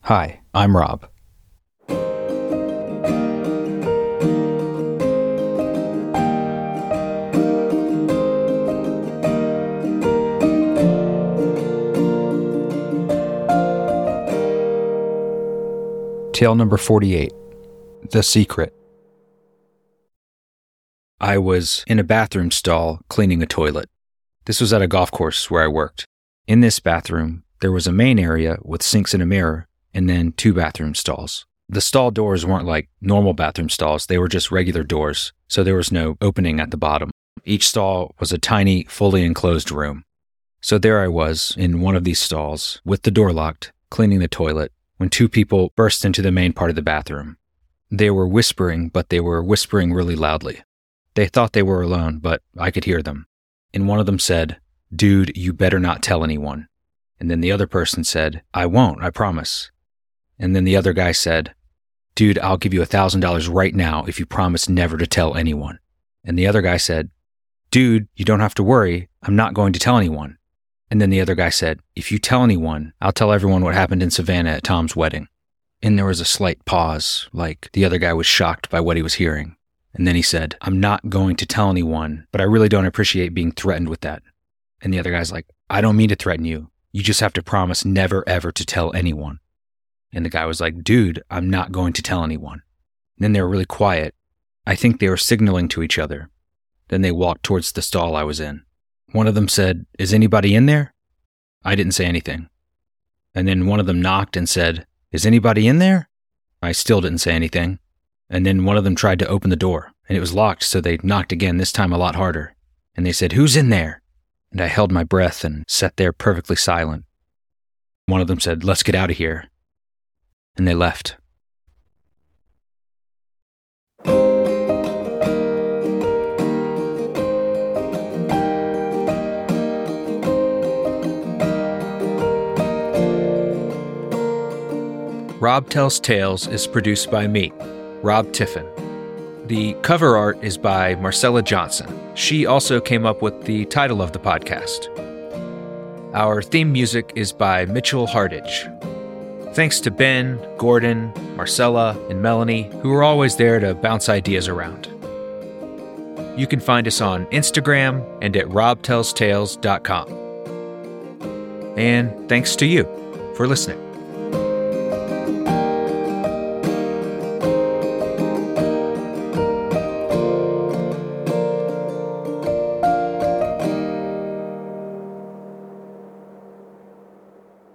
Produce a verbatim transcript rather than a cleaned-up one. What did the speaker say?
Hi, I'm Rob. Tale number forty-eight, The Secret. I was in a bathroom stall cleaning a toilet. This was at a golf course where I worked. In this bathroom, there was a main area with sinks and a mirror, and then two bathroom stalls. The stall doors weren't like normal bathroom stalls, they were just regular doors, so there was no opening at the bottom. Each stall was a tiny, fully enclosed room. So there I was, in one of these stalls, with the door locked, cleaning the toilet, when two people burst into the main part of the bathroom. They were whispering, but they were whispering really loudly. They thought they were alone, but I could hear them. And one of them said, "Dude, you better not tell anyone." And then the other person said, "I won't, I promise." And then the other guy said, "Dude, I'll give you a thousand dollars right now if you promise never to tell anyone." And the other guy said, "Dude, you don't have to worry, I'm not going to tell anyone." And then the other guy said, "If you tell anyone, I'll tell everyone what happened in Savannah at Tom's wedding." And there was a slight pause, like the other guy was shocked by what he was hearing. And then he said, "I'm not going to tell anyone, but I really don't appreciate being threatened with that." And the other guy's like, "I don't mean to threaten you. You just have to promise never ever to tell anyone." And the guy was like, "Dude, I'm not going to tell anyone." And then they were really quiet. I think they were signaling to each other. Then they walked towards the stall I was in. One of them said, "Is anybody in there?" I didn't say anything. And then one of them knocked and said, "Is anybody in there?" I still didn't say anything. And then one of them tried to open the door, and it was locked, so they knocked again, this time a lot harder. And they said, "Who's in there?" And I held my breath and sat there perfectly silent. One of them said, "Let's get out of here." And they left. Rob Tells Tales is produced by me, Rob Tiffin. The cover art is by Marcella Johnson. She also came up with the title of the podcast. Our theme music is by Mitchell Hardage. Thanks to Ben, Gordon, Marcella, and Melanie, who are always there to bounce ideas around. You can find us on Instagram and at rob tells tales dot com. And thanks to you for listening.